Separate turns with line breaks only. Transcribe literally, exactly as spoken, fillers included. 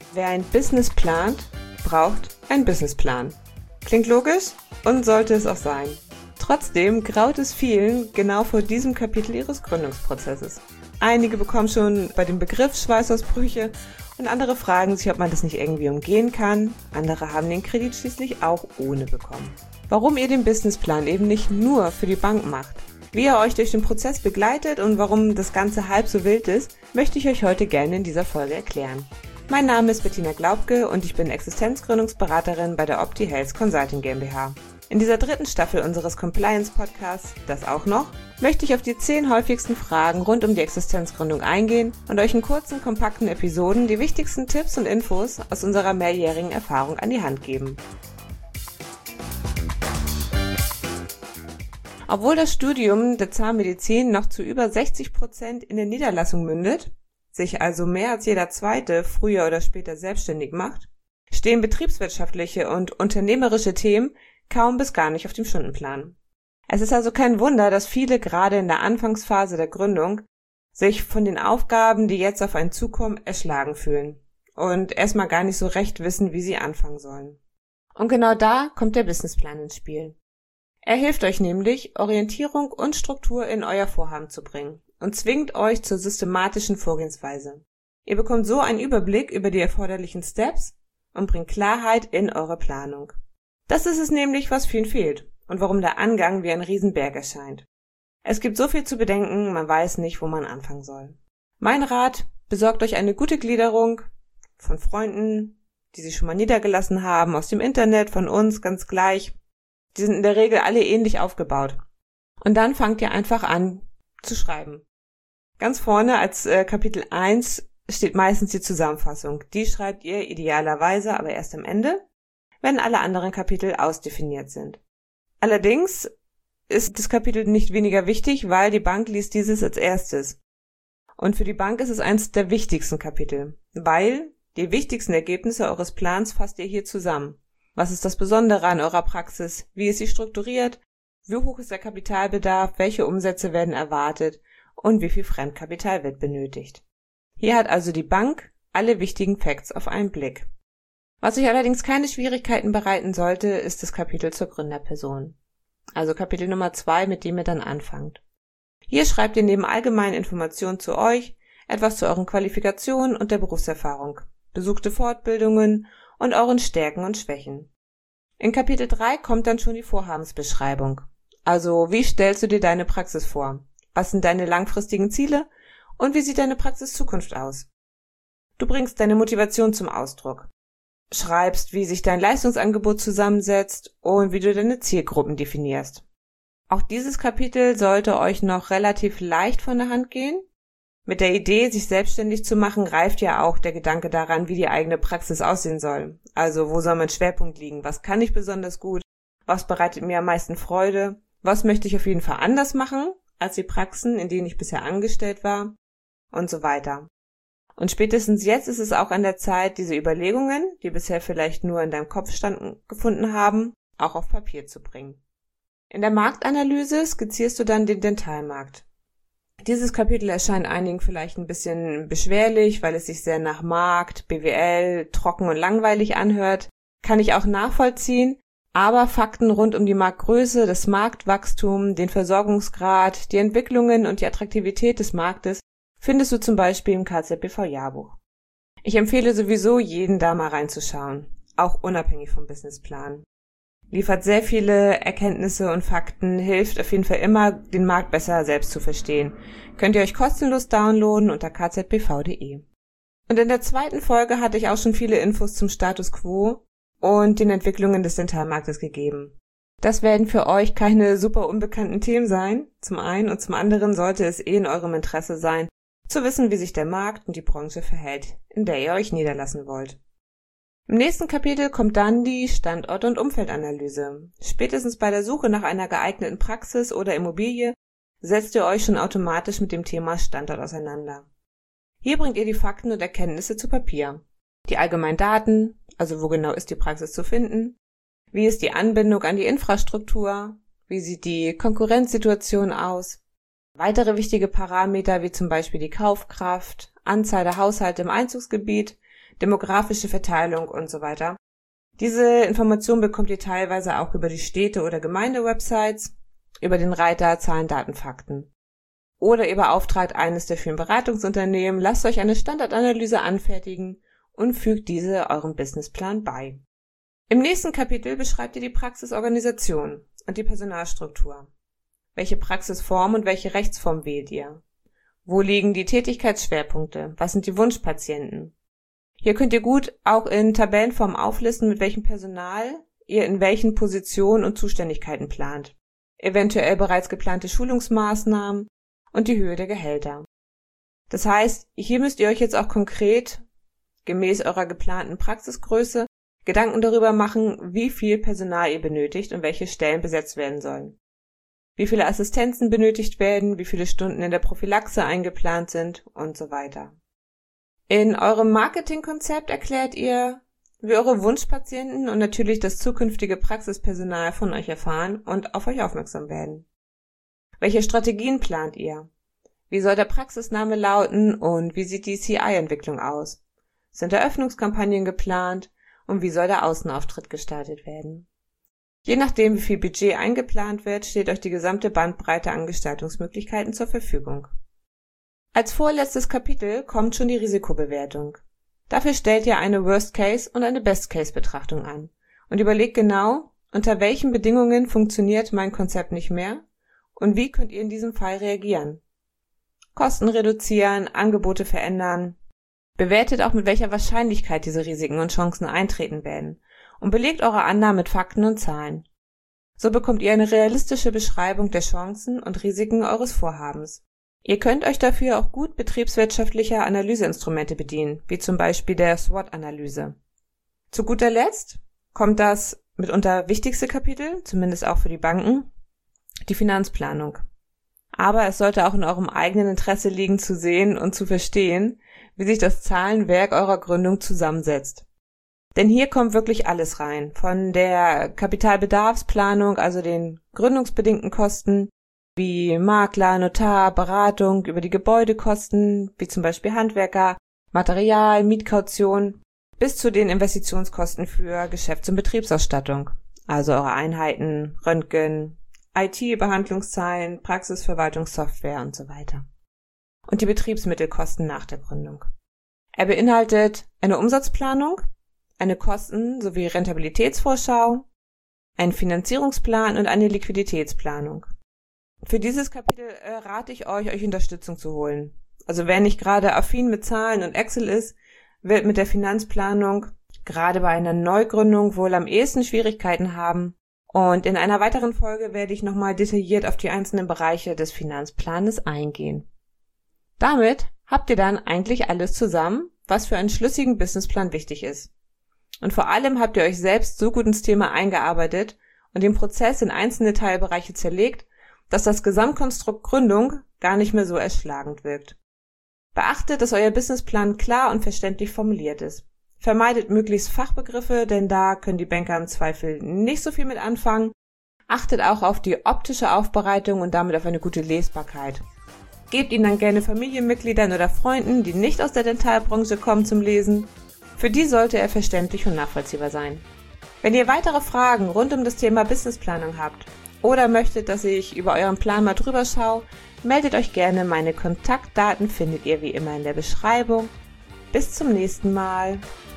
Wer ein Business plant, braucht einen Businessplan. Klingt logisch und sollte es auch sein. Trotzdem graut es vielen genau vor diesem Kapitel ihres Gründungsprozesses. Einige bekommen schon bei dem Begriff Schweißausbrüche und andere fragen sich, ob man das nicht irgendwie umgehen kann. Andere haben den Kredit schließlich auch ohne bekommen. Warum ihr den Businessplan eben nicht nur für die Bank macht, wie er euch durch den Prozess begleitet und warum das Ganze halb so wild ist, möchte ich euch heute gerne in dieser Folge erklären. Mein Name ist Bettina Glaubke und ich bin Existenzgründungsberaterin bei der Opti Health Consulting GmbH. In dieser dritten Staffel unseres Compliance-Podcasts, das auch noch, möchte ich auf die zehn häufigsten Fragen rund um die Existenzgründung eingehen und euch in kurzen, kompakten Episoden die wichtigsten Tipps und Infos aus unserer mehrjährigen Erfahrung an die Hand geben. Obwohl das Studium der Zahnmedizin noch zu über sechzig Prozent in der Niederlassung mündet, sich also mehr als jeder Zweite früher oder später selbstständig macht, stehen betriebswirtschaftliche und unternehmerische Themen kaum bis gar nicht auf dem Stundenplan. Es ist also kein Wunder, dass viele gerade in der Anfangsphase der Gründung sich von den Aufgaben, die jetzt auf einen zukommen, erschlagen fühlen und erstmal gar nicht so recht wissen, wie sie anfangen sollen. Und genau da kommt der Businessplan ins Spiel. Er hilft euch nämlich, Orientierung und Struktur in euer Vorhaben zu bringen und zwingt euch zur systematischen Vorgehensweise. Ihr bekommt so einen Überblick über die erforderlichen Steps und bringt Klarheit in eure Planung. Das ist es nämlich, was vielen fehlt und warum der Angang wie ein Riesenberg erscheint. Es gibt so viel zu bedenken, man weiß nicht, wo man anfangen soll. Mein Rat: Besorgt euch eine gute Gliederung von Freunden, die sich schon mal niedergelassen haben, aus dem Internet, von uns, ganz gleich. Die sind in der Regel alle ähnlich aufgebaut. Und dann fangt ihr einfach an zu schreiben. Ganz vorne als äh, Kapitel eins steht meistens die Zusammenfassung. Die schreibt ihr idealerweise aber erst am Ende, wenn alle anderen Kapitel ausdefiniert sind. Allerdings ist das Kapitel nicht weniger wichtig, weil die Bank liest dieses als erstes. Und für die Bank ist es eines der wichtigsten Kapitel, weil die wichtigsten Ergebnisse eures Plans fasst ihr hier zusammen. Was ist das Besondere an eurer Praxis? Wie ist sie strukturiert? Wie hoch ist der Kapitalbedarf? Welche Umsätze werden erwartet? Und wie viel Fremdkapital wird benötigt? Hier hat also die Bank alle wichtigen Facts auf einen Blick. Was euch allerdings keine Schwierigkeiten bereiten sollte, ist das Kapitel zur Gründerperson. Also Kapitel Nummer zwei, mit dem ihr dann anfangt. Hier schreibt ihr neben allgemeinen Informationen zu euch etwas zu euren Qualifikationen und der Berufserfahrung, besuchte Fortbildungen und euren Stärken und Schwächen. In Kapitel drei kommt dann schon die Vorhabensbeschreibung. Also, wie stellst du dir deine Praxis vor? Was sind deine langfristigen Ziele? Und wie sieht deine Praxiszukunft aus? Du bringst deine Motivation zum Ausdruck. Schreibst, wie sich dein Leistungsangebot zusammensetzt und wie du deine Zielgruppen definierst. Auch dieses Kapitel sollte euch noch relativ leicht von der Hand gehen. Mit der Idee, sich selbstständig zu machen, reift ja auch der Gedanke daran, wie die eigene Praxis aussehen soll. Also, wo soll mein Schwerpunkt liegen? Was kann ich besonders gut? Was bereitet mir am meisten Freude? Was möchte ich auf jeden Fall anders machen als die Praxen, in denen ich bisher angestellt war? Und so weiter. Und spätestens jetzt ist es auch an der Zeit, diese Überlegungen, die bisher vielleicht nur in deinem Kopf standen, gefunden haben, auch auf Papier zu bringen. In der Marktanalyse skizzierst du dann den Dentalmarkt. Dieses Kapitel erscheint einigen vielleicht ein bisschen beschwerlich, weil es sich sehr nach Markt, B W L, trocken und langweilig anhört. Kann ich auch nachvollziehen, aber Fakten rund um die Marktgröße, das Marktwachstum, den Versorgungsgrad, die Entwicklungen und die Attraktivität des Marktes findest du zum Beispiel im K Z B V-Jahrbuch. Ich empfehle sowieso, jeden da mal reinzuschauen, auch unabhängig vom Businessplan. Liefert sehr viele Erkenntnisse und Fakten, hilft auf jeden Fall immer, den Markt besser selbst zu verstehen. Könnt ihr euch kostenlos downloaden unter k z b v punkt d e. Und in der zweiten Folge hatte ich auch schon viele Infos zum Status Quo und den Entwicklungen des Dentalmarktes gegeben. Das werden für euch keine super unbekannten Themen sein, zum einen, und zum anderen sollte es eh in eurem Interesse sein, zu wissen, wie sich der Markt und die Branche verhält, in der ihr euch niederlassen wollt. Im nächsten Kapitel kommt dann die Standort- und Umfeldanalyse. Spätestens bei der Suche nach einer geeigneten Praxis oder Immobilie setzt ihr euch schon automatisch mit dem Thema Standort auseinander. Hier bringt ihr die Fakten und Erkenntnisse zu Papier. Die allgemeinen Daten, also wo genau ist die Praxis zu finden, wie ist die Anbindung an die Infrastruktur, wie sieht die Konkurrenzsituation aus, weitere wichtige Parameter wie zum Beispiel die Kaufkraft, Anzahl der Haushalte im Einzugsgebiet, demografische Verteilung und so weiter. Diese Information bekommt ihr teilweise auch über die Städte- oder Gemeinde-Websites, über den Reiter Zahlen, Daten, Fakten. Oder ihr beauftragt eines der vielen Beratungsunternehmen, lasst euch eine Standardanalyse anfertigen und fügt diese eurem Businessplan bei. Im nächsten Kapitel beschreibt ihr die Praxisorganisation und die Personalstruktur. Welche Praxisform und welche Rechtsform wählt ihr? Wo liegen die Tätigkeitsschwerpunkte? Was sind die Wunschpatienten? Hier könnt ihr gut auch in Tabellenform auflisten, mit welchem Personal ihr in welchen Positionen und Zuständigkeiten plant. Eventuell bereits geplante Schulungsmaßnahmen und die Höhe der Gehälter. Das heißt, hier müsst ihr euch jetzt auch konkret, gemäß eurer geplanten Praxisgröße, Gedanken darüber machen, wie viel Personal ihr benötigt und welche Stellen besetzt werden sollen. Wie viele Assistenzen benötigt werden, wie viele Stunden in der Prophylaxe eingeplant sind und so weiter. In eurem Marketingkonzept erklärt ihr, wie eure Wunschpatienten und natürlich das zukünftige Praxispersonal von euch erfahren und auf euch aufmerksam werden. Welche Strategien plant ihr? Wie soll der Praxisname lauten und wie sieht die C I-Entwicklung aus? Sind Eröffnungskampagnen geplant und wie soll der Außenauftritt gestaltet werden? Je nachdem, wie viel Budget eingeplant wird, steht euch die gesamte Bandbreite an Gestaltungsmöglichkeiten zur Verfügung. Als vorletztes Kapitel kommt schon die Risikobewertung. Dafür stellt ihr eine Worst-Case- und eine Best-Case-Betrachtung an und überlegt genau, unter welchen Bedingungen funktioniert mein Konzept nicht mehr und wie könnt ihr in diesem Fall reagieren. Kosten reduzieren, Angebote verändern. Bewertet auch, mit welcher Wahrscheinlichkeit diese Risiken und Chancen eintreten werden und belegt eure Annahmen mit Fakten und Zahlen. So bekommt ihr eine realistische Beschreibung der Chancen und Risiken eures Vorhabens. Ihr könnt euch dafür auch gut betriebswirtschaftlicher Analyseinstrumente bedienen, wie zum Beispiel der SWOT-Analyse. Zu guter Letzt kommt das mitunter wichtigste Kapitel, zumindest auch für die Banken, die Finanzplanung. Aber es sollte auch in eurem eigenen Interesse liegen, zu sehen und zu verstehen, wie sich das Zahlenwerk eurer Gründung zusammensetzt. Denn hier kommt wirklich alles rein, von der Kapitalbedarfsplanung, also den gründungsbedingten Kosten, wie Makler, Notar, Beratung, über die Gebäudekosten, wie zum Beispiel Handwerker, Material, Mietkaution, bis zu den Investitionskosten für Geschäfts- und Betriebsausstattung, also eure Einheiten, Röntgen, I T-Behandlungszahlen, Praxisverwaltungssoftware und so weiter. Und die Betriebsmittelkosten nach der Gründung. Er beinhaltet eine Umsatzplanung, eine Kosten- sowie Rentabilitätsvorschau, einen Finanzierungsplan und eine Liquiditätsplanung. Für dieses Kapitel äh, rate ich euch, euch Unterstützung zu holen. Also wer nicht gerade affin mit Zahlen und Excel ist, wird mit der Finanzplanung gerade bei einer Neugründung wohl am ehesten Schwierigkeiten haben. Und in einer weiteren Folge werde ich nochmal detailliert auf die einzelnen Bereiche des Finanzplanes eingehen. Damit habt ihr dann eigentlich alles zusammen, was für einen schlüssigen Businessplan wichtig ist. Und vor allem habt ihr euch selbst so gut ins Thema eingearbeitet und den Prozess in einzelne Teilbereiche zerlegt, dass das Gesamtkonstrukt Gründung gar nicht mehr so erschlagend wirkt. Beachtet, dass euer Businessplan klar und verständlich formuliert ist. Vermeidet möglichst Fachbegriffe, denn da können die Banker im Zweifel nicht so viel mit anfangen. Achtet auch auf die optische Aufbereitung und damit auf eine gute Lesbarkeit. Gebt ihn dann gerne Familienmitgliedern oder Freunden, die nicht aus der Dentalbranche kommen, zum Lesen. Für die sollte er verständlich und nachvollziehbar sein. Wenn ihr weitere Fragen rund um das Thema Businessplanung habt oder möchtet, dass ich über euren Plan mal drüber schaue, meldet euch gerne. Meine Kontaktdaten findet ihr wie immer in der Beschreibung. Bis zum nächsten Mal.